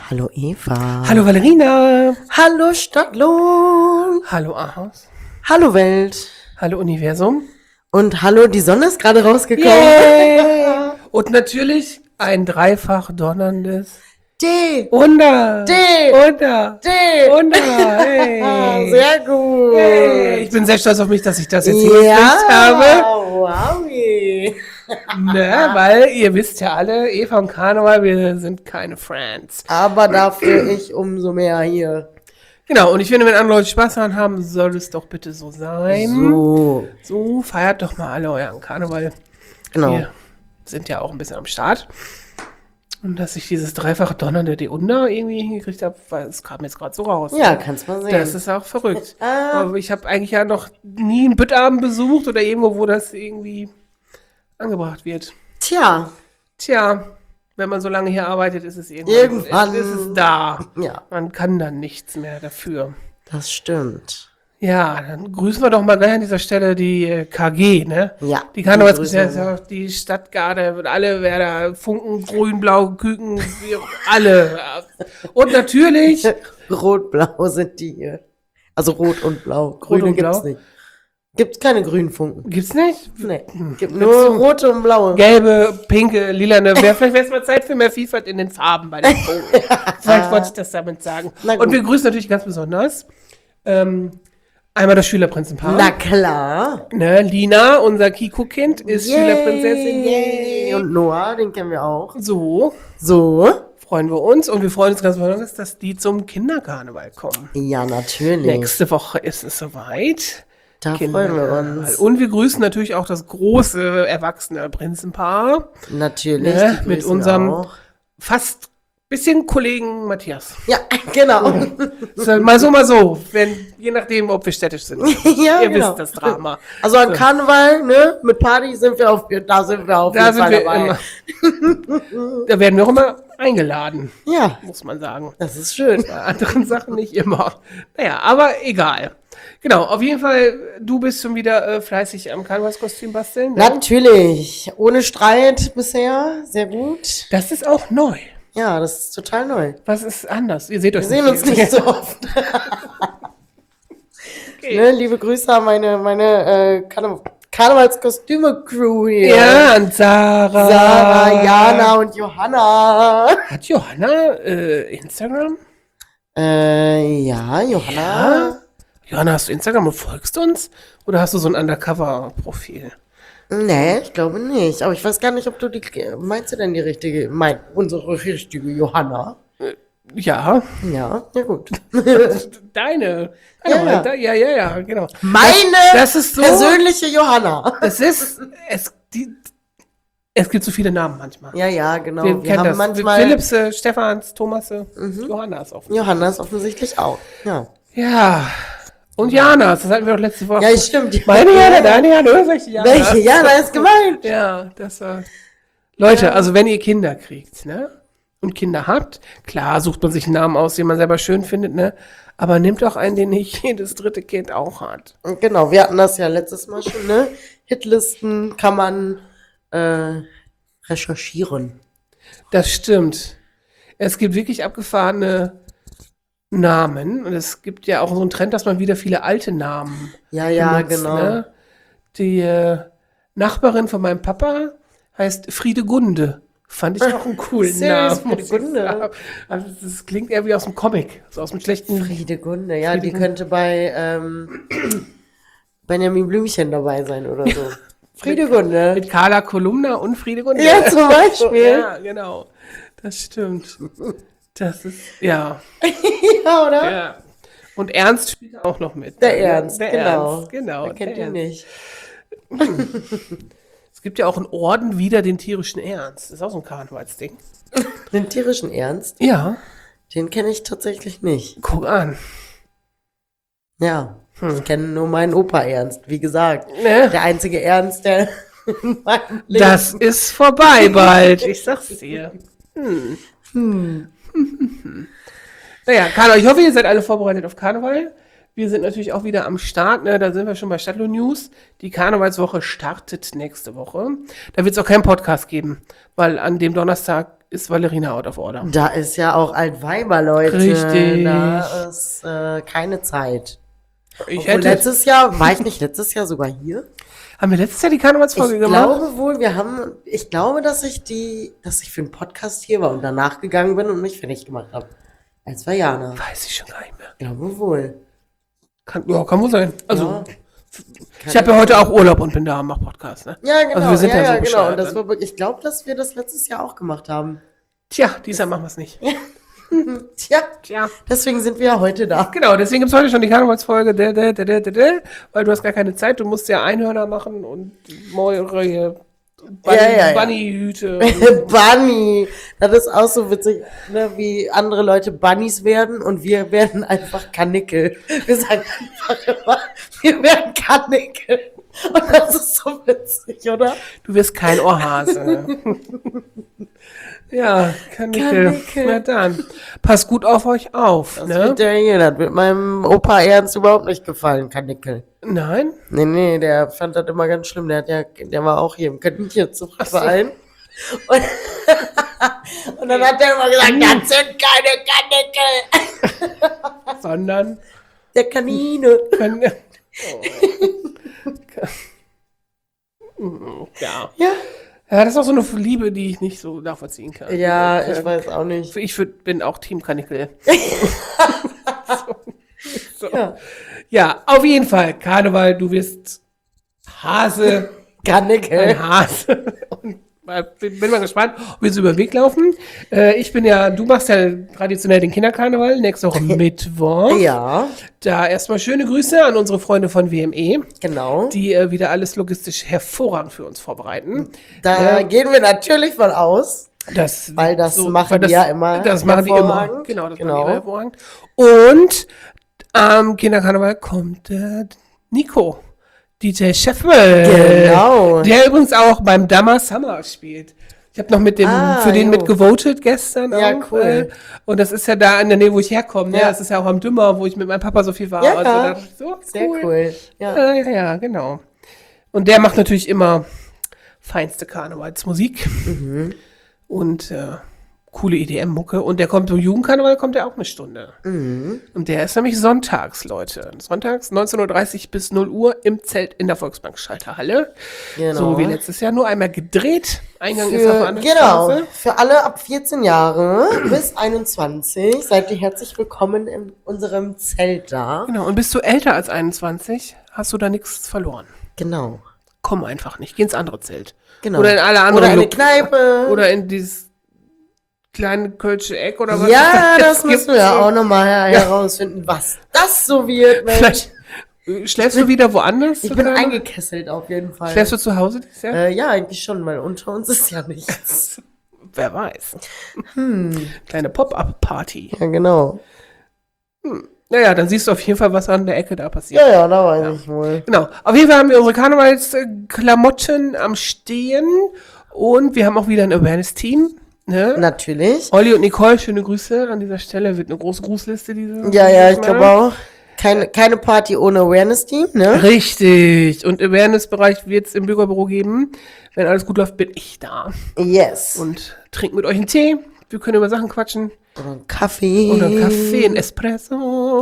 Hallo Eva. Hallo Valerina. Hallo Stadtlohn. Hallo Ahaus. Hallo Welt. Hallo Universum. Und hallo, die Sonne ist gerade rausgekommen. Yay! Und natürlich ein dreifach donnerndes D. Wunder. D. Wunder. D. Wunder. Hey. Sehr gut. Hey. Ich bin sehr stolz auf mich, dass ich das jetzt Ja, hingekriegt habe. wow. Ne, weil ihr wisst ja alle, Eva und Karneval, wir sind keine Friends. Aber dafür ich umso mehr hier. Genau, und ich finde, wenn andere Leute Spaß daran haben, soll es doch bitte so sein. So, feiert doch mal alle euren Karneval. Genau. Wir sind ja auch ein bisschen am Start. Und dass ich dieses dreifache Donnernde die Under irgendwie hingekriegt habe, weil es kam jetzt gerade so raus. Ja, kannst mal sehen. Das ist auch verrückt. Aber ich habe eigentlich ja noch nie einen Büttabend besucht oder irgendwo, wo das irgendwie angebracht wird. Tja, Wenn man so lange hier arbeitet, ist es Irgendwann. ist es da. ja, Man kann dann nichts mehr dafür. das stimmt. Ja, dann grüßen wir doch mal gleich an dieser Stelle die KG, ne? Ja, Die Karnevalsgesellschaft, grüßen wir. die Stadtgarde und alle Werder, Funken, Grün, Blau, Küken, alle. Und natürlich Rot-Blau sind die hier. Also rot und blau. Grüne und gibt's Blau? nicht. Gibt's keine grünen Funken. gibt's nicht? Nee, gibt nur rote und blaue. Gelbe, pinke, lilane. Vielleicht wäre es mal Zeit für mehr Vielfalt in den Farben bei den Funken. Vielleicht wollte ich das damit sagen. Na gut. Und wir grüßen natürlich ganz besonders einmal das Schülerprinzenpaar. Na klar. Ne, Lina, unser Kiko-Kind, ist Schülerprinzessin. Yay! Und Noah, den kennen wir auch. So So. freuen wir uns. Und wir freuen uns ganz besonders, dass die zum Kinderkarneval kommen. Ja, natürlich. Nächste Woche ist es soweit. Da freuen wir uns. Und wir grüßen natürlich auch das große, erwachsene Prinzenpaar. Natürlich. Ne, die mit grüßen wir unserem auch. fast bisschen Kollegen Matthias. Ja, genau. So, mal so, je nachdem, ob wir städtisch sind. Ja, Ihr genau. wisst das Drama. Also an Karneval, ne, mit Party sind wir auf jeden Da Fall sind wir dabei. immer. Da werden wir auch immer eingeladen, Ja, muss man sagen. das ist schön. Bei anderen Sachen nicht immer. Naja, aber egal. Genau, auf jeden Fall, du bist schon wieder fleißig am Karnevalskostüm basteln. Ne? Natürlich. Ohne Streit bisher. Sehr gut. Das ist auch neu. Ja, das ist total neu. Was ist anders? Ihr seht euch Wir sehen uns nicht so oft. Okay. Ne, liebe Grüße an meine Karnevalskostüme-Crew hier. Ja, und Sarah. Sarah, Jana und Johanna. Hat Johanna Instagram? Ja, Johanna. Ja. Johanna, hast du Instagram und folgst uns? Oder hast du so ein Undercover-Profil? Nee, ich glaube nicht. Aber ich weiß gar nicht, ob du meinst du denn die richtige, unsere richtige Johanna? Ja. Ja, ja gut. Deine. Ja. Ja, genau. Meine Das ist so. persönliche Johanna. Es gibt so viele Namen manchmal. Ja, genau. Wir kennen haben das. manchmal Philipps, Stephans, Thomas, Johanna ist offen. Johanna ist offensichtlich auch. Ja. Ja. Und Jana, das hatten wir doch letzte Woche. Ja, stimmt. Meine Jana, deine Jana, oder welche Jana? Welche Jana ist gemeint? Ja, das war. Leute, also wenn ihr Kinder kriegt, ne? Und Kinder habt, klar sucht man sich einen Namen aus, den man selber schön findet, ne? Aber nehmt auch einen, den nicht jedes dritte Kind auch hat. Genau, wir hatten das ja letztes Mal schon, ne? Hitlisten kann man recherchieren. Das stimmt. Es gibt wirklich abgefahrene Namen. Und es gibt ja auch so einen Trend, dass man wieder viele alte Namen Ja, benutzt, genau. ne? Die Nachbarin von meinem Papa heißt Friedegunde. Fand ich auch einen coolen Süß, Namen. muss ich Friedegunde. sagen. Also das klingt eher wie aus dem Comic. So aus dem schlechten. Friedegunde, ja, die Friedegunde. könnte bei Benjamin Blümchen dabei sein oder so. Friedegunde. Mit Carla Kolumna und Friedegunde. Ja, zum Beispiel. Ja, genau. Das stimmt. Das ist, ja. Ja, oder? Ja. Und Ernst spielt auch noch mit. Der Ernst, Der genau. Ernst, genau. Wer kennt der ihn nicht? Es gibt ja auch einen Orden wider den tierischen Ernst. Das ist auch so ein Karnevalsding. Den tierischen Ernst, Ja. den kenne ich tatsächlich nicht. Guck an. Ja, ich kenne nur meinen Opa Ernst, wie gesagt. Ne? Der einzige Ernst, der in meinem Leben... Das ist vorbei bald. Ich sag's dir. Naja, Karneval. Ich hoffe, ihr seid alle vorbereitet auf Karneval. Wir sind natürlich auch wieder am Start, ne? Da sind wir schon bei Stadtlohn News. Die Karnevalswoche startet nächste Woche. Da wird es auch keinen Podcast geben, weil an dem Donnerstag ist Valerina out of order. Da ist ja auch Altweiber, Leute. Richtig. Da ist keine Zeit. Ich Obwohl letztes Jahr, war ich nicht letztes Jahr sogar hier? Haben wir letztes Jahr die Karnevalsfolge Ich gemacht? glaube wohl, ich glaube, dass ich für einen Podcast hier war und danach gegangen bin und mich fertig gemacht habe. Als war Jana. Weiß ich schon gar nicht mehr. Ich glaube wohl. Kann wohl sein. Also, Ja. ich habe ja heute auch Urlaub und bin da, mach Podcast, ne? Ja, genau. Also wir sind ja, ja so genau. bescheuert Und das dann. war wirklich, ich glaube, dass wir das letztes Jahr auch gemacht haben. Tja, dieses Jahr machen wir es nicht. Tja, deswegen sind wir ja heute da. Genau, deswegen gibt es heute schon die Karnevalsfolge, weil du hast gar keine Zeit, du musst ja Einhörner machen und Mäure, Bunnyhüte. Bunny. Das ist auch so witzig, ne, wie andere Leute Bunnies werden und wir werden einfach Karnickel. Wir sagen einfach immer, wir werden Karnickel. Und das ist so witzig, oder? Du wirst kein Ohrhase. Ja, Karnickel. Na dann, pass gut auf euch auf, Das ne? wird meinem Opa Ernst überhaupt nicht gefallen, Karnickel. Nein? Nee, der fand das immer ganz schlimm. Der war auch hier im Kaninchenzuchtverein. Und dann hat er immer gesagt, das sind keine Karnickel. Sondern? Der Kanine. Ja. Ja. Ja, das ist auch so eine Liebe, die ich nicht so nachvollziehen kann. Ja, ich weiß auch nicht. Bin auch Team Karnickel. so. Ja. Ja, auf jeden Fall. Karneval, du wirst Hase. Karnickel. Ein Hase. Und bin mal gespannt, ob wir so über den Weg laufen. Du machst ja traditionell den Kinderkarneval, nächste Woche Mittwoch. Ja, Da erstmal schöne Grüße an unsere Freunde von WME, genau. die wieder alles logistisch hervorragend für uns vorbereiten. Da gehen wir natürlich von aus. Weil das machen die ja immer Das machen die immer. hervorragend. Genau, das Genau. machen die immer hervorragend. Und am Kinderkarneval kommt Nico, DJ Scheffel. Genau. Der übrigens auch beim Dammer Summer spielt. Ich habe noch für den mitgevotet gestern Ja, auch. cool. Und das ist ja da in der Nähe, wo ich herkomme. Ne? Ja. Das ist ja auch am Dümmer, wo ich mit meinem Papa so viel war. Ja, Also da dachte ich so, sehr cool. Ja. Ja, genau. Und der macht natürlich immer feinste Karnevalsmusik. Und coole EDM-Mucke. Und der kommt zum Jugendkarneval, kommt der auch eine Stunde. Und der ist nämlich sonntags, Leute. Sonntags 19:30 bis 0 Uhr im Zelt in der Volksbank-Schalterhalle. Genau. So wie letztes Jahr, nur einmal gedreht. Eingang ist auf der anderen Genau, Straße. für alle ab 14 Jahre bis 21 seid ihr herzlich willkommen in unserem Zelt da. Genau, und bist du älter als 21, hast du da nichts verloren. Genau. Komm einfach nicht, geh ins andere Zelt. Genau. Oder in alle anderen. Oder eine Kneipe. Oder in dieses kleine Kölsche Eck oder was. Ja, es das müssen gibt. wir ja auch nochmal herausfinden, was das so wird, Mensch. Vielleicht schläfst du wieder woanders? Ich bin oder? eingekesselt auf jeden Fall. Schläfst du zu Hause dieses Jahr? Ja, eigentlich schon, weil unter uns ist ja nichts. Wer weiß. Kleine Pop-Up-Party. Ja, genau. Naja, dann siehst du auf jeden Fall, was an der Ecke da passiert. Ja, da weiß ich wohl. Genau. Auf jeden Fall haben wir unsere Karnevalsklamotten am Stehen und wir haben auch wieder ein Awareness-Team. Ne? Natürlich. Olli und Nicole, schöne Grüße an dieser Stelle. Wird eine große Grußliste dieses Ja, ich Mal. glaube auch. Keine Party ohne Awareness-Team, ne? Richtig. Und Awareness-Bereich wird es im Bürgerbüro geben. Wenn alles gut läuft, bin ich da. Yes. Und trinke mit euch einen Tee. Wir können über Sachen quatschen. Oder ein Kaffee. Oder einen Kaffee, ein Espresso.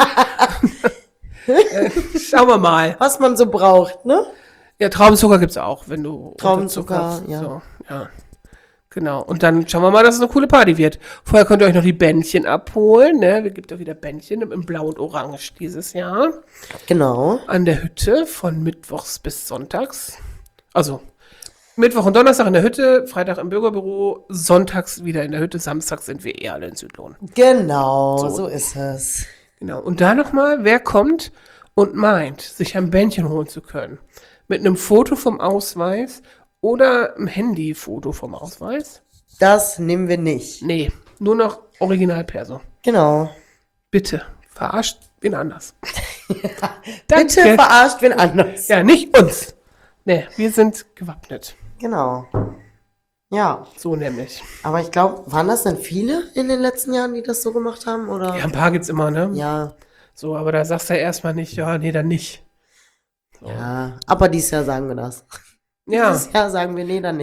Schauen wir mal. Was man so braucht, ne? Ja, Traubenzucker gibt's auch, wenn du Traubenzucker, Unterzucker- ja. So, ja. Genau. Und dann schauen wir mal, dass es eine coole Party wird. Vorher könnt ihr euch noch die Bändchen abholen, ne? Es gibt ja wieder Bändchen im Blau und Orange dieses Jahr. Genau. An der Hütte von Mittwochs bis Sonntags. Also Mittwoch und Donnerstag in der Hütte, Freitag im Bürgerbüro, Sonntags wieder in der Hütte, Samstags sind wir alle in Südlohn. Genau, so ist es. Genau. Und da nochmal, wer kommt und meint, sich ein Bändchen holen zu können, mit einem Foto vom Ausweis oder einem Handyfoto vom Ausweis? Das nehmen wir nicht. Nee, nur noch Originalperso. Genau. Bitte, verarscht wen anders. Bitte verarscht wen anders. Ja, nicht uns. Nee, wir sind gewappnet. Genau. Ja, So nämlich. aber ich glaube, waren das denn viele in den letzten Jahren, die das so gemacht haben? Oder? Ja, ein paar gibt's immer, ne? Ja, So, aber da sagst du ja erstmal nicht, ja, nee, dann nicht. ja. Aber dieses Jahr sagen wir das. Ja, Dieses Jahr sagen wir, nee, dann nicht.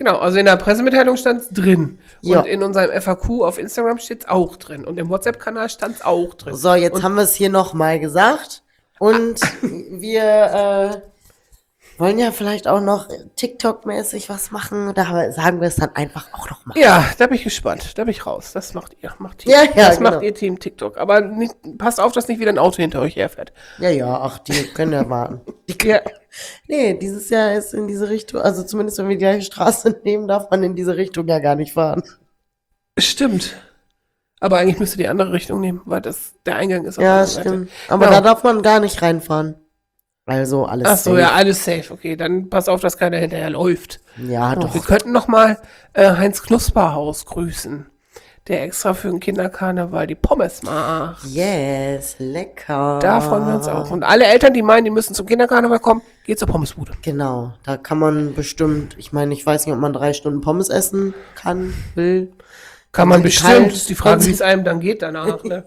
Genau, also in der Pressemitteilung stand es drin. Ja. Und in unserem FAQ auf Instagram steht es auch drin. Und im WhatsApp-Kanal stand es auch drin. So, jetzt und haben wir es hier nochmal gesagt. Und wir wollen ja vielleicht auch noch TikTok-mäßig was machen. Da sagen wir es dann einfach auch nochmal. Ja, da bin ich gespannt. Da bin ich raus. Das macht ihr. Ja, das genau. macht ihr Team TikTok. Aber nicht, passt auf, dass nicht wieder ein Auto hinter euch herfährt. Ja, ach, die können ja warten. Ja. Nee, dieses Jahr ist in diese Richtung, also zumindest wenn wir die gleiche Straße nehmen, darf man in diese Richtung ja gar nicht fahren. Stimmt. Aber eigentlich müsst ihr die andere Richtung nehmen, weil der Eingang ist auf der Ja, anderen Seite. stimmt. Aber Genau. da darf man gar nicht reinfahren. Also alles Ach so, safe. ja, alles safe. Okay, dann pass auf, dass keiner hinterher läuft. Ja, Wir doch. könnten noch mal Heinz Knusperhaus grüßen, der extra für den Kinderkarneval die Pommes macht. Yes, lecker. Da freuen wir uns auch. Und alle Eltern, die meinen, die müssen zum Kinderkarneval kommen, geht zur Pommesbude. Genau, da kann man bestimmt, ich meine, ich weiß nicht, ob man 3 Stunden Pommes essen kann, will. Kann man Sind die bestimmt. kalt? Ist die Frage, wie es einem dann geht danach. Ne?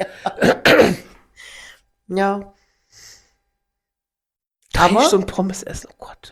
Ja. 3 Aber- Stunden Pommes essen, oh Gott.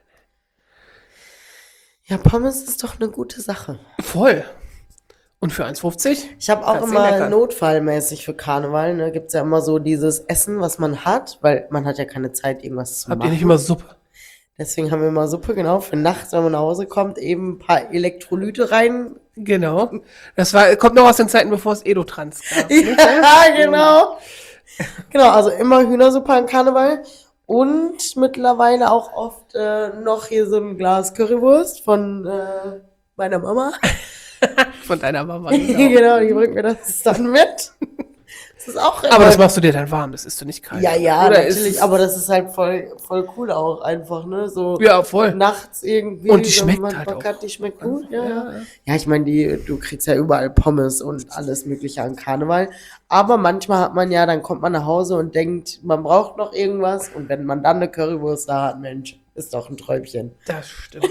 Ja, Pommes ist doch eine gute Sache. Voll. Und für 1,50? Ich habe auch Kannst du immer leckern. notfallmäßig für Karneval, ne, gibt's ja immer so dieses Essen, was man hat, weil man hat ja keine Zeit, irgendwas zu Habt ihr machen. nicht immer Suppe? Deswegen haben wir immer Suppe, genau, für nachts, wenn man nach Hause kommt, eben ein paar Elektrolyte rein. Genau. Kommt noch aus den Zeiten, bevor es Edotrans gab. Ja, genau. Genau, also immer Hühnersuppe an Karneval. Und mittlerweile auch oft noch hier so ein Glas Currywurst von meiner Mama. Von deiner Mama. Genau, die bringt mir das dann mit. Das ist auch Aber das machst du dir dann warm, das isst du nicht kalt. ja, Oder natürlich, ist- aber das ist halt voll cool auch einfach, ne? So Ja, voll. nachts irgendwie. Und die so schmeckt man halt Bock auch. hat, die schmeckt gut, ja. Ja. Ja, ich meine, du kriegst ja überall Pommes und alles Mögliche an Karneval. Aber manchmal hat man ja, dann kommt man nach Hause und denkt, man braucht noch irgendwas. Und wenn man dann eine Currywurst da hat, Mensch, ist doch ein Träumchen. Das stimmt.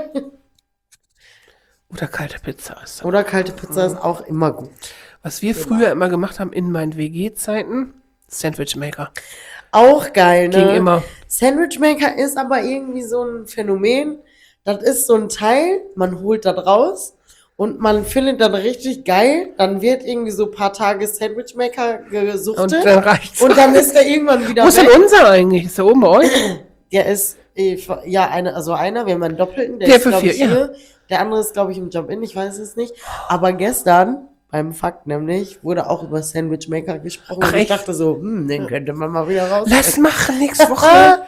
Oder kalte Pizza ist das. Oder kalte Pizza ist auch immer gut. Was wir früher immer gemacht haben in meinen WG-Zeiten, Sandwich Maker. Auch geil, ne? Ging immer. Sandwich Maker ist aber irgendwie so ein Phänomen. Das ist so ein Teil, man holt das raus und man findet das richtig geil. Dann wird irgendwie so ein paar Tage Sandwich Maker Und gesuchtet. dann reicht's. Und dann ist der irgendwann wieder Wo ist denn weg. unser eigentlich? Ist der oben bei euch? Der ist, ja, einer, wir haben einen Doppelten, Der ist, für glaub ich, 4, ja. hier. Der andere ist, glaube ich, im Jump-In, ich weiß es nicht. Aber gestern, beim Fakt nämlich, wurde auch über Sandwich Maker gesprochen. Ach, und ich echt? dachte so, den könnte man mal wieder raus. Lass machen nächste Woche.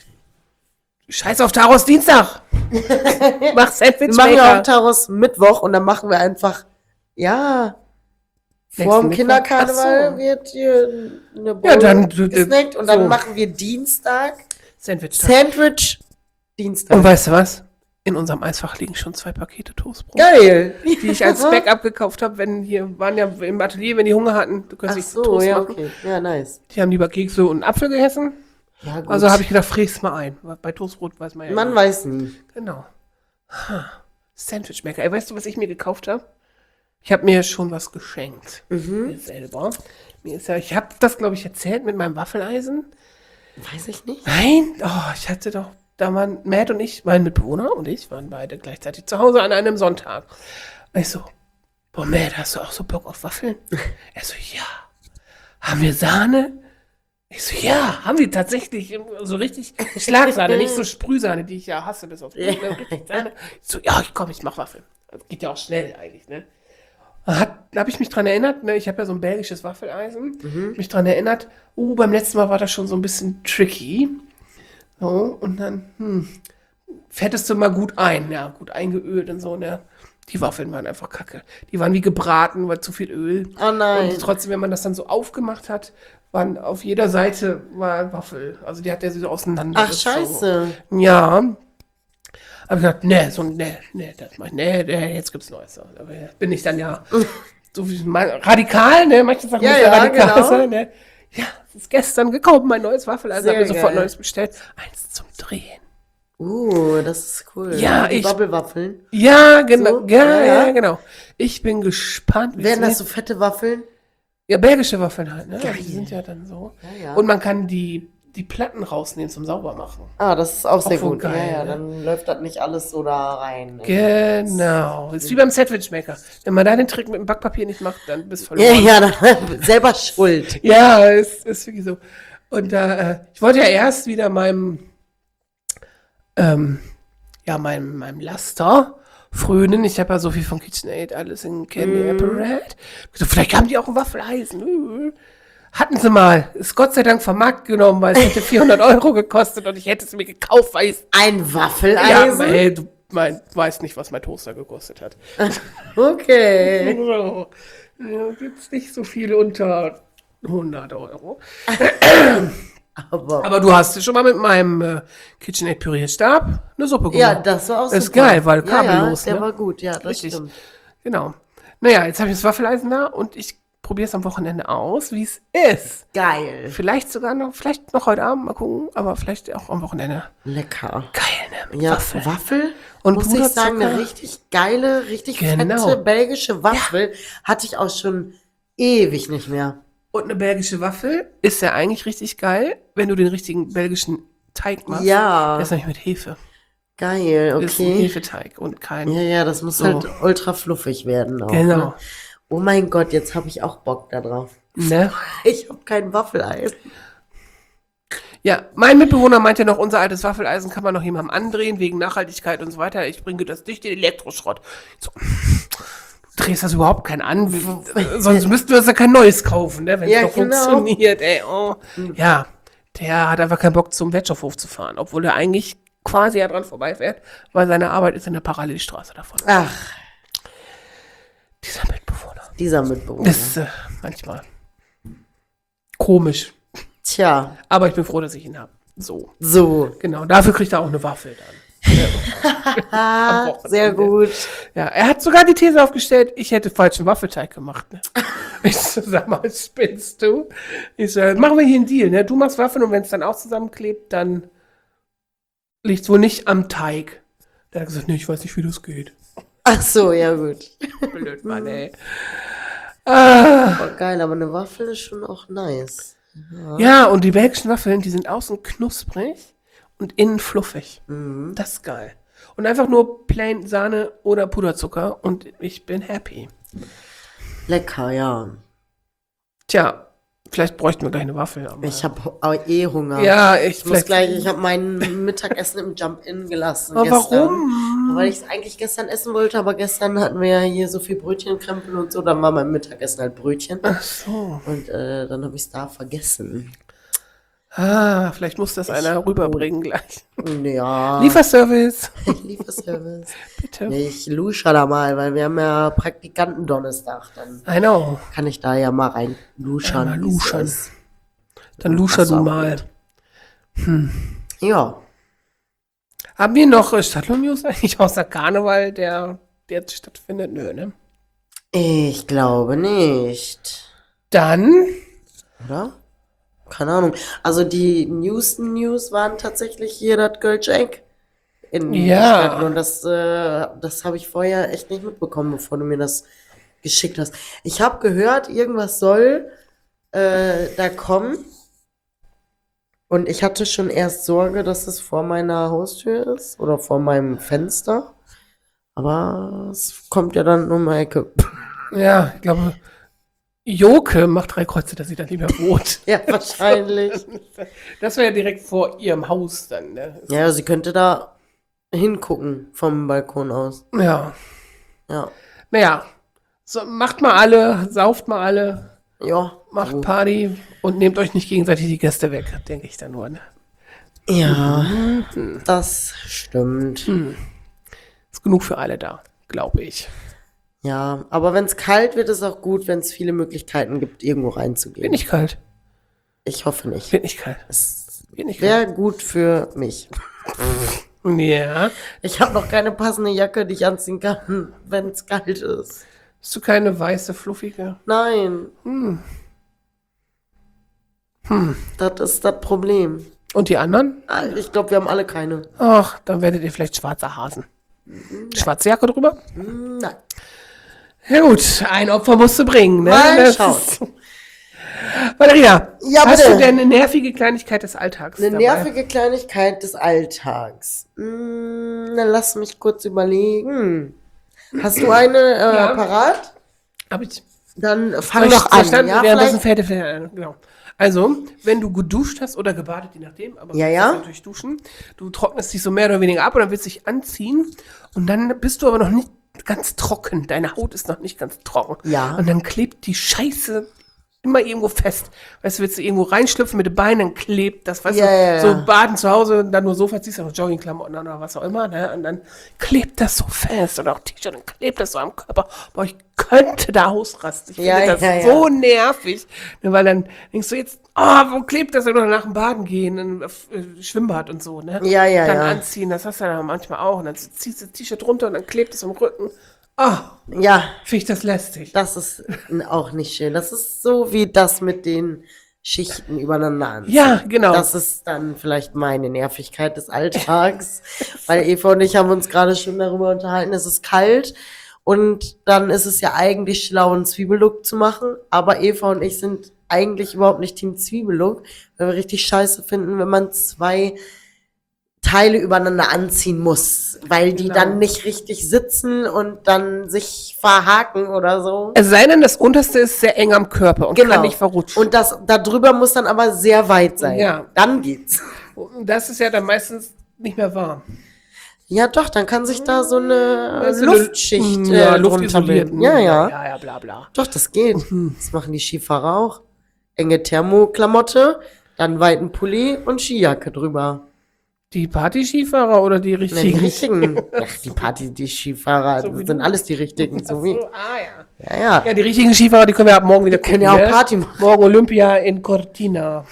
Scheiß auf Taros Dienstag. Mach Sandwich Wir machen ja auch Maker. Taros Mittwoch und dann machen wir einfach, ja, vor dem Mittwoch? Kinderkarneval Ach so. wird hier eine Bowl Ja, dann gesnackt und dann so. machen wir Dienstag Sandwich. Sandwich Dienstag. Und weißt du was? In unserem Eisfach liegen schon 2 Pakete Toastbrot. Geil. Die ich als Backup gekauft habe, waren ja im Atelier, wenn die Hunger hatten, du kannst Ach nicht so, Toast ja, machen. okay. Ja, nice. Die haben lieber Kekse und Apfel gegessen. Ja, gut. Also habe ich gedacht, fräg's mal ein. Bei Toastbrot weiß man ja. Man immer. weiß nie. Genau. Sandwich Maker. Ey, weißt du, was ich mir gekauft habe? Ich habe mir schon was geschenkt. Mir selber. Ich habe das, glaube ich, erzählt mit meinem Waffeleisen. Weiß ich nicht. Nein, ich hatte doch, da waren Matt und ich, mein Mitbewohner und ich, waren beide gleichzeitig zu Hause an einem Sonntag. Und ich so, boah, Matt, hast du auch so Bock auf Waffeln? Er so, ja. Haben wir Sahne? Ich so, ja, haben wir tatsächlich so richtig Schlagsahne, nicht so Sprühsahne, die ich ja hasse, bis auf richtig Sahne. Ich so, ja, komm, ich mach Waffeln. Das geht ja auch schnell eigentlich, ne? Da habe ich mich dran erinnert, ne? Ich habe ja so ein belgisches Waffeleisen. Mich dran erinnert, beim letzten Mal war das schon so ein bisschen tricky. So, und dann, fettest du mal gut ein, ja, gut eingeölt und so, ne? Die Waffeln waren einfach kacke. Die waren wie gebraten, weil zu viel Öl. Oh nein. Und trotzdem, wenn man das dann so aufgemacht hat, waren auf jeder Seite war Waffel. Also die hat der so auseinander. Ach, scheiße. Ja. Hab ich gesagt, das mach ich, jetzt gibt's Neues. Aber bin ich dann ja so wie radikal, ne? Manche Sachen Ja, müssen ja, radikal genau. sein, ne? Ja, es ist gestern gekommen, mein neues Waffel, also Sehr habe mir sofort geil. neues bestellt. Eins zum Drehen. Das ist cool. Ja, Die ich- Bubble-Waffeln. Ja, genau, So? ja, genau. Ich bin gespannt, wie Werden es das so fette Waffeln? Ja, belgische Waffeln halt, ne? Geil. Die sind ja dann so. Ja, ja. Und man kann die die Platten rausnehmen zum Saubermachen. Ah, das ist auch sehr voll gut. geil, Ja, ne? dann läuft das nicht alles so da rein. Genau. Ist wie beim Sandwichmaker. Wenn man da den Trick mit dem Backpapier nicht macht, dann bist du Ja, verloren. ja, dann, selber schuld. Ja, ist wirklich so. Und ich wollte ja erst wieder meinem Laster frönen. Ich habe ja so viel von KitchenAid, alles in Candy Apparat. So, vielleicht haben die auch ein Waffeleisen. Hatten sie mal. Ist Gott sei Dank vom Markt genommen, weil es hätte 400 € gekostet und ich hätte es mir gekauft, weil ich Ein ja, Waffeleisen? ey, du weißt nicht, was mein Toaster gekostet hat. Okay. So. Ja, gibt's nicht so viel unter 100 €. Aber Aber du hast schon mal mit meinem KitchenAid Pürierstab eine Suppe gemacht. ja, das war auch Das ist super. geil, weil kabellos, Ja, der ne? war gut, ja, das Richtig. stimmt. Genau. Naja, jetzt habe ich das Waffeleisen da und ich probiere es am Wochenende aus, wie es ist. Geil. Vielleicht noch heute Abend, mal gucken, aber vielleicht auch am Wochenende. Lecker. Geil, ne? Mit Ja, Waffel. Waffel, Und muss ich sagen, Puderzucker. eine richtig geile, richtig Genau. fette belgische Waffel hatte ich auch schon ewig nicht mehr. Und eine belgische Waffel ist ja eigentlich richtig geil, wenn du den richtigen belgischen Teig machst. Ja. Der ist nämlich mit Hefe. Geil, Das ist ein okay. Hefeteig und kein... Ja, das muss So. halt ultra fluffig werden auch. Genau. Ne? Oh mein Gott, jetzt habe ich auch Bock da drauf. Ne? Ich habe kein Waffeleisen. Ja, mein Mitbewohner meinte noch, unser altes Waffeleisen kann man noch jemandem andrehen, wegen Nachhaltigkeit und so weiter. Ich bringe das durch den Elektroschrott. So, du drehst das überhaupt keinen an, sonst müssten wir uns ja kein neues kaufen, ne, wenn es Ja, doch genau. funktioniert. Ey, oh. Ja, der hat einfach keinen Bock, zum Wertstoffhof zu fahren, obwohl er eigentlich quasi ja dran vorbeifährt, weil seine Arbeit ist in der Parallelstraße davon. Ach, Dieser Mitbewohner. dieser Mitbewohner. Das ist manchmal komisch. Tja, Aber ich bin froh, dass ich ihn habe. So, so. genau. Dafür kriegt er auch eine Waffel dann. Ah, Wochenende. sehr gut. Ja, er hat sogar die These aufgestellt, ich hätte falschen Waffelteig gemacht. Ne? Ich so, sag mal, spinnst du? Ich so, machen wir hier einen Deal, ne? Du machst Waffeln und wenn es dann auch zusammenklebt, dann liegt es wohl nicht am Teig. Der hat gesagt, nee, ich weiß nicht, wie das geht. Ach so, ja gut. Blöd, Mann, ey. Ah, Oh, geil, aber eine Waffel ist schon auch nice. ja, und die belgischen Waffeln, die sind außen knusprig und innen fluffig. Das ist geil. Und einfach nur plain Sahne oder Puderzucker und ich bin happy. Lecker, ja. Tja, vielleicht bräuchten wir gleich eine Waffel. Aber Ich habe eh Hunger. ja, Ich muss gleich, ich habe mein Mittagessen im Jump-In gelassen. Aber gestern. warum? Weil ich es eigentlich gestern essen wollte, aber gestern hatten wir ja hier so viel Brötchenkrempel und so, dann war mein Mittagessen halt Brötchen. Ach so. Und dann habe ich es da vergessen. Ah, vielleicht muss das einer rüberbringen gleich. Ja, Lieferservice, Lieferservice. bitte. Nee, ich lusche da mal, weil wir haben ja Praktikanten Donnerstag. Dann I know. kann ich da ja mal rein luschern. Einmal wie es luschern. ist. Dann luscher Ach so, du mal. Ja. Haben wir noch Stadtlohn-News eigentlich außer Karneval, der jetzt stattfindet? Nö, ne? Ich glaube nicht. Dann, Oder? Keine Ahnung. Also die News waren tatsächlich hier das Girl-Jack in Ja. Stadtlohn. Das habe ich vorher echt nicht mitbekommen, bevor du mir das geschickt hast. Ich habe gehört, irgendwas soll da kommen. Und ich hatte schon erst Sorge, dass es vor meiner Haustür ist oder vor meinem Fenster. Aber es kommt ja dann um die Ecke. ja, ich glaube, Joke macht 3 Kreuze, dass sie dann lieber wohnt. Ja, wahrscheinlich. Das wäre ja direkt vor ihrem Haus dann, ne? Ja, sie könnte da hingucken vom Balkon aus. Ja. Ja. Naja, so, macht mal alle, sauft mal alle, Ja. macht Party und nehmt euch nicht gegenseitig die Gäste weg, denke ich dann nur, ne? Ja, das stimmt. Ist genug für alle da, glaube ich. Ja, aber wenn es kalt wird, ist auch gut, wenn es viele Möglichkeiten gibt, irgendwo reinzugehen. Wird nicht kalt. Ich hoffe nicht. Wird nicht kalt. Es Wird nicht kalt. wäre gut für mich. Ja. Ich habe noch keine passende Jacke, die ich anziehen kann, wenn es kalt ist. Hast du keine weiße, fluffige? Nein. Das ist das Problem. Und die anderen? Ich glaube, wir haben alle keine. Ach, dann werdet ihr vielleicht schwarzer Hasen. Schwarze Jacke drüber? Nein. Ja gut, ein Opfer musst du bringen, ne? Mal Das schauen. ist- Valeria, Ja, hast bitte. du denn eine nervige Kleinigkeit des Alltags Eine dabei? nervige Kleinigkeit des Alltags. Dann lass mich kurz überlegen. Hast du eine Ja. parat? Hab ich Dann fang Soll ich- doch soll an. ich dann Ja, währenddessen vielleicht. genau. Also, wenn du geduscht hast oder gebadet, je nachdem, aber Ja, du ja. musst natürlich duschen, du trocknest dich so mehr oder weniger ab und dann willst du dich anziehen und dann bist du aber noch nicht ganz trocken. Deine Haut ist noch nicht ganz trocken. Ja. Und dann klebt die Scheiße immer irgendwo fest. Weißt du, willst du irgendwo reinschlüpfen mit den Beinen, dann klebt das, weißt Ja, du, ja, so ja. baden zu Hause und dann nur Sofa ziehst, auch Joggingklamotten an oder was auch immer, ne? Und dann klebt das so fest oder auch T-Shirt, dann klebt das so am Körper. Boah, ich könnte da ausrasten. Ich Ja, finde das ja, ja. so nervig, ne? Weil dann denkst du jetzt, wo klebt das? Oder nach dem Baden gehen, Schwimmbad und so, ne? Ja, ja, Dann ja. anziehen, das hast du dann manchmal auch. Und dann ziehst du das T-Shirt runter und dann klebt es am Rücken. Ja, Finde ich das lästig. das ist auch nicht schön. Das ist so wie das mit den Schichten übereinander anziehen. Ja, genau. Das ist dann vielleicht meine Nervigkeit des Alltags, weil Eva und ich haben uns gerade schon darüber unterhalten, es ist kalt und dann ist es ja eigentlich schlau, einen Zwiebellook zu machen, aber Eva und ich sind eigentlich überhaupt nicht Team Zwiebellook, weil wir richtig scheiße finden, wenn man zwei Teile übereinander anziehen muss, weil die Genau. dann nicht richtig sitzen und dann sich verhaken oder so. Es sei denn, das unterste ist sehr eng am Körper und kann nicht verrutschen. Und das darüber muss dann aber sehr weit sein. Ja. Dann geht's. Und das ist ja dann meistens nicht mehr warm. Ja, doch, dann kann sich da so eine Das ist eine- Luftschicht ja, drunter luftisoliert. bilden. Ja, ja. Ja, bla, bla. Doch, das geht. Das machen die Skifahrer auch. Enge Thermoklamotte, dann weiten Pulli und Skijacke drüber. Die Party-Skifahrer oder die Na, die richtigen? richtigen. Ach, die Skifahrer, So wie das sind du. alles die richtigen. So wie. Ja. Ja, ja. Ja, die richtigen Skifahrer, die können wir ab morgen wieder Können ja auch ne? Party machen. Morgen Olympia in Cortina.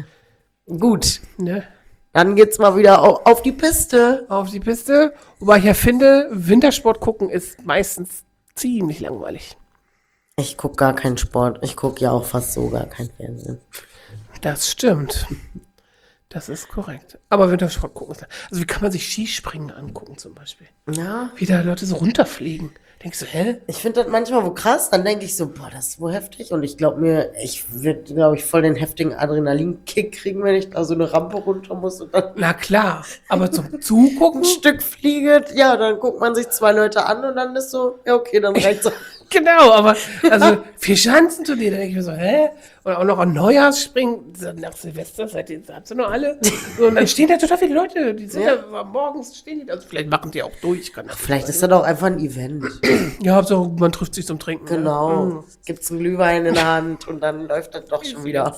Gut. Ne? Dann geht's mal wieder auf die Piste. Auf die Piste. Wobei ich ja finde, Wintersport gucken ist meistens ziemlich langweilig. Ich guck gar keinen Sport. Ich guck ja auch fast so gar kein Fernsehen. Das stimmt. Das ist korrekt. Aber Wintersport gucken ist. Also wie kann man sich Skispringen angucken zum Beispiel? Ja. Wie da Leute so runterfliegen. Denkst du, hä? Ich finde das manchmal wo krass, dann denke ich so, boah, das ist wohl heftig. Und ich glaube mir, ich würde, glaube ich, voll den heftigen Adrenalinkick kriegen, wenn ich da so eine Rampe runter muss und dann Na klar. Aber zum Zugucken? ein Stück fliege. Ja, dann guckt man sich zwei Leute an und dann ist so, ja, okay, dann reicht's auch. Genau, aber also 4 Schanzenturnier, da denke ich mir so, hä? Oder auch noch an Neujahrsspringen, nach Silvester, seitdem habt ihr noch alle. So, und dann stehen da total viele Leute, die sind Ja. da morgens stehen die, also vielleicht machen die auch durch, kann das Vielleicht ist das auch einfach ein Event. ja, Hauptsache man trifft sich zum Trinken. Genau. Ne? Gibt's einen Glühwein in der Hand und dann läuft das doch schon wieder.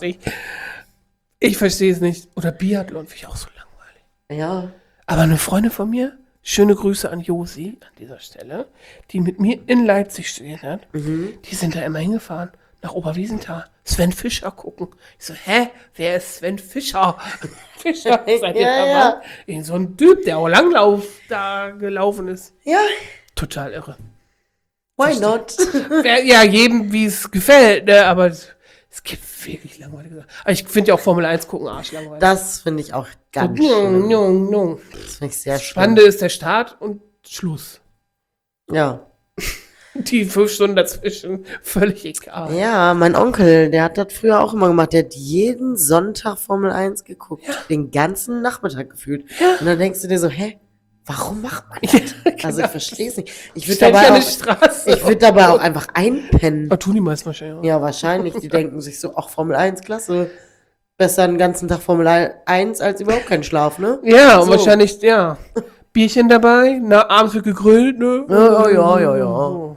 Ich verstehe es nicht. Oder Biathlon finde ich auch so langweilig. Ja. Aber eine Freundin von mir, schöne Grüße an Josi an dieser Stelle, die mit mir in Leipzig studiert hat, die sind da immer hingefahren, nach Oberwiesenthal, Sven Fischer gucken. Ich so, hä? Wer ist Sven Fischer? Fischer, seid ihr Ja, verwandt? Irgend so ein Typ, der auch Langlauf da gelaufen ist. Ja, Total irre. why not? Ja, jedem, wie es gefällt, ne? Aber es gibt wirklich langweilige Sachen. Aber ich finde ja auch Formel 1 gucken arschlangweilig. Das finde ich auch ganz Njung, schön. njung, njung. Das finde ich sehr Das schön. Spannende ist der Start und Schluss. Ja. Die 5 Stunden dazwischen, völlig egal. Ja, mein Onkel, der hat das früher auch immer gemacht. Der hat jeden Sonntag Formel 1 geguckt. Den ganzen Nachmittag gefühlt. Und dann denkst du dir so, hä? Warum macht man das? Also ich verstehe es nicht. Ich würde Stell dich dabei, an die Straße. ich würd dabei auch einfach einpennen. Aber tun die meisten wahrscheinlich auch. Ja, wahrscheinlich. Die denken sich so, ach, Formel 1, klasse. Besser den ganzen Tag Formel 1 als überhaupt keinen Schlaf, ne? Ja, und So. wahrscheinlich, ja. Bierchen dabei, abends wird gegrillt, ne? Ja.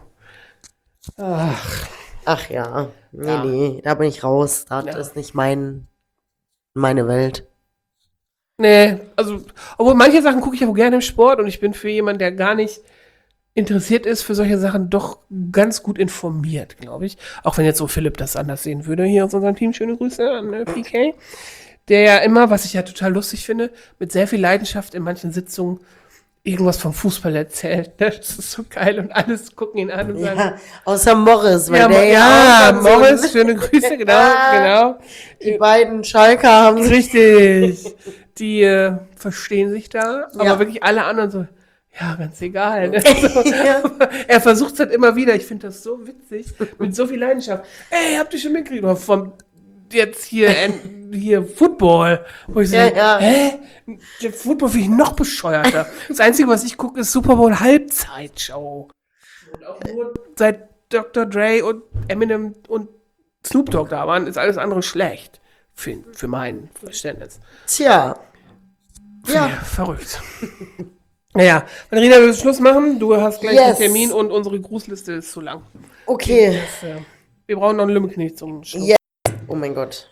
Ach, Ach ja. Nee, Ja. nee, da bin ich raus. Das Ja. ist nicht meine Welt. nee, also, obwohl manche Sachen gucke ich ja wohl gerne im Sport und ich bin für jemanden, der gar nicht interessiert ist für solche Sachen, doch ganz gut informiert, glaube ich. Auch wenn jetzt so Philipp das anders sehen würde hier aus unserem Team. Schöne Grüße an PK. Der ja immer, was ich ja total lustig finde, mit sehr viel Leidenschaft in manchen Sitzungen irgendwas vom Fußball erzählt. Das ist so geil und alles gucken ihn an und sagen, Ja, außer Morris, weil ja, der ja, auch dann so Morris, schöne Grüße, genau. die beiden Schalker haben sich. Richtig. Die verstehen sich da, aber Ja. wirklich alle anderen so, ja, ganz egal. Ne? So, Ja. er versucht es halt immer wieder. Ich finde das so witzig, mit so viel Leidenschaft. Ey, habt ihr schon mitgekriegt? Oder vom jetzt hier Football. Wo ich so, hä? Der Football finde ich noch bescheuerter. Das Einzige, was ich gucke, ist Super Bowl Halbzeitshow. Und auch nur seit Dr. Dre und Eminem und Snoop Dogg da waren, ist alles andere schlecht. Für mein Verständnis. Tja. Ja, verrückt. Naja, Valerina, wir müssen Schluss machen. Du hast gleich einen Termin und unsere Grußliste ist zu lang. Okay. Wir brauchen noch einen Lümmelknecht zum Schluss. Yes. Oh mein Gott.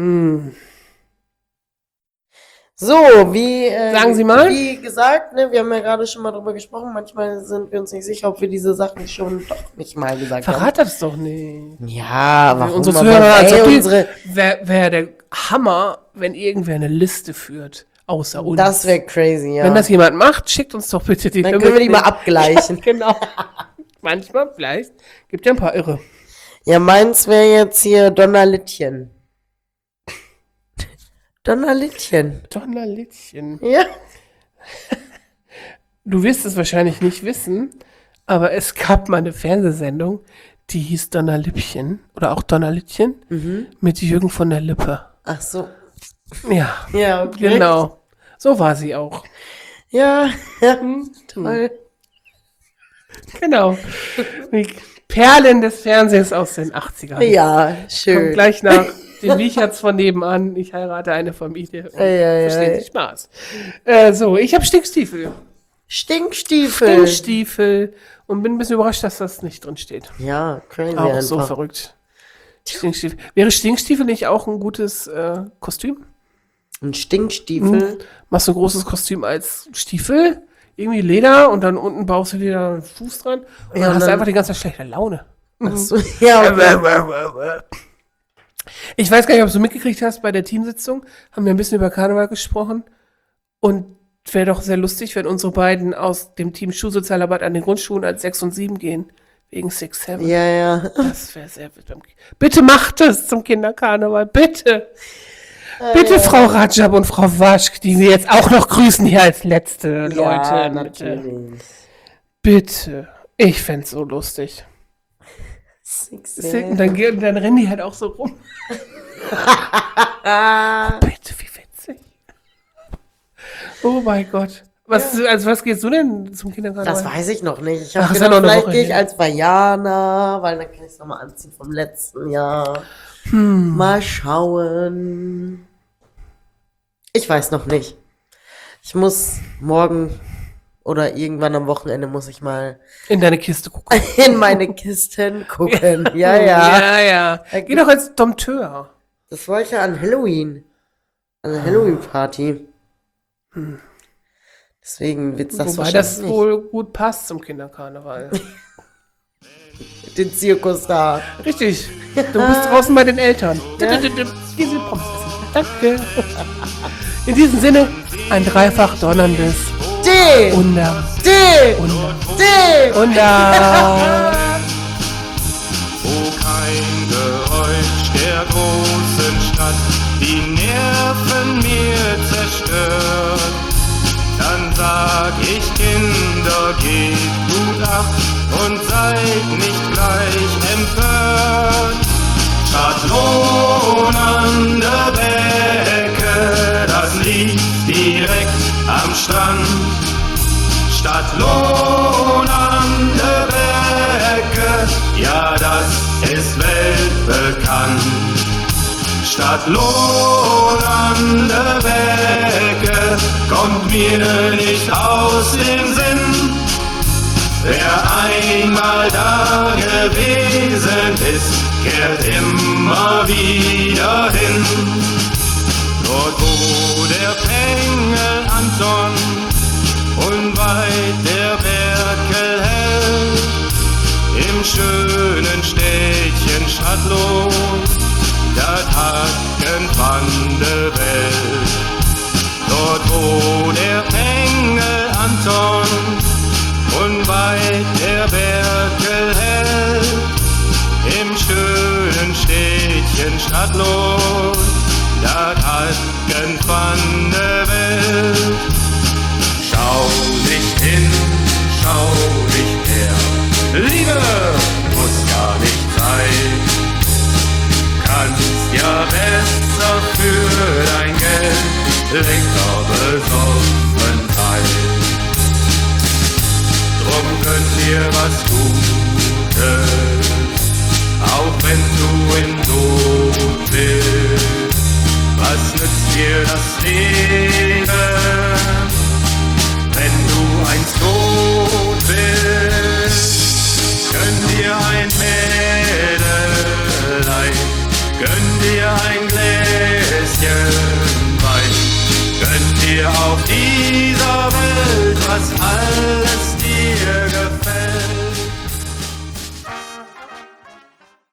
So, Sagen Sie mal. Wie gesagt, ne, wir haben ja gerade schon mal drüber gesprochen. Manchmal sind wir uns nicht sicher, ob wir diese Sachen schon doch nicht mal gesagt haben. Verrat das doch nicht. Ja, warum? Unsere Zuhörer, wäre der Hammer, wenn irgendwer eine Liste führt. Außer uns. Das wäre crazy, ja. Wenn das jemand macht, schickt uns doch bitte die. Dann können wir die mal abgleichen. Ja, genau. Manchmal, vielleicht. Gibt ja ein paar Irre. Ja, meins wäre jetzt hier Donnerlittchen. Donnerlittchen. Ja. Du wirst es wahrscheinlich nicht wissen, aber es gab mal eine Fernsehsendung, die hieß Donnerlippchen oder auch Donnerlittchen mit Jürgen von der Lippe. Ach so. Ja. Ja, okay. Genau. So war sie auch. Ja, toll. Genau. Die Perlen des Fernsehens aus den 80ern. Ja, schön. Kommt gleich nach dem Wichert's von nebenan. Ich heirate eine Familie. Verstehen Sie Spaß. So, ich habe Stinkstiefel. Stinkstiefel. Und bin ein bisschen überrascht, dass das nicht drin steht. Ja, crazy Auch einfach. so verrückt. Stinkstiefel. Wäre Stinkstiefel nicht auch ein gutes Kostüm? Ein Stinkstiefel? Machst du ein großes Kostüm als Stiefel? Irgendwie Leder und dann unten baust du dir da einen Fuß dran und dann hast du einfach die ganze schlechte Laune. Ach so, ja, okay. Ich weiß gar nicht, ob du mitgekriegt hast, bei der Teamsitzung haben wir ein bisschen über Karneval gesprochen und wäre doch sehr lustig, wenn unsere beiden aus dem Team Schulsozialarbeit an den Grundschulen als 6 und 7 gehen. Wegen 6, 7. Ja. Das wäre sehr witzig. Bitte macht es zum Kinderkarneval, bitte. Bitte, Frau Rajab und Frau Waschk, die wir jetzt auch noch grüßen hier als letzte Leute. Ja, natürlich. Bitte. Ich fänd's so lustig. Und dann rennen die halt auch so rum. Bitte, wie witzig. Oh mein Gott. Was gehst du denn zum Kindergarten? Das weiß ich noch nicht. Ich habe gedacht, vielleicht gehe ich als Vajana, weil dann kann ich es nochmal anziehen vom letzten Jahr. Mal schauen. Ich weiß noch nicht. Ich muss morgen oder irgendwann am Wochenende muss ich mal in deine Kiste gucken. In meine Kisten gucken. Ja. Geh doch als Dompteur. Das war ich ja an Halloween. An der Halloween-Party. Deswegen wird's das Wobei das nicht wohl gut passt zum Kinderkarneval. Den Zirkus da. Richtig. Du bist draußen bei den Eltern. Ja? Diese Pommes essen. Danke. In diesem Sinne, ein dreifach donnerndes Wunder. Wo kein Geräusch der großen Stadt die Nerven mir zerstört, dann sag ich Kinder, gebt gut acht und seid nicht gleich empört. Stadtlohn an der Becke, das liegt direkt am Strand. Stadtlohn an der Becke, ja das ist weltbekannt. Stadtlohn an der Becke kommt mir nicht aus dem Sinn. Wer einmal da gewesen ist, kehrt immer wieder hin. Dort wo der Pengel Anton unweit der Berkel hält, im schönen Städtchen Stadtlohn, das hat von der Welt. Dort wo der Pengel Anton unweit der Berkel hält, im schönen Städtchen Stadtlohn, das hat von der Welt. Schau nicht hin, schau nicht her, Liebe muss gar nicht sein, kannst ja werden. außer für dein Geld, lecker Besoffenheit. Drum gönn dir was Gutes, auch wenn du in Not bist. Was nützt dir das Leben, wenn du einst tot bist? Gönn dir ein Mädelein, gönn dir ein Gläschen Wein, gönn dir auf dieser Welt was all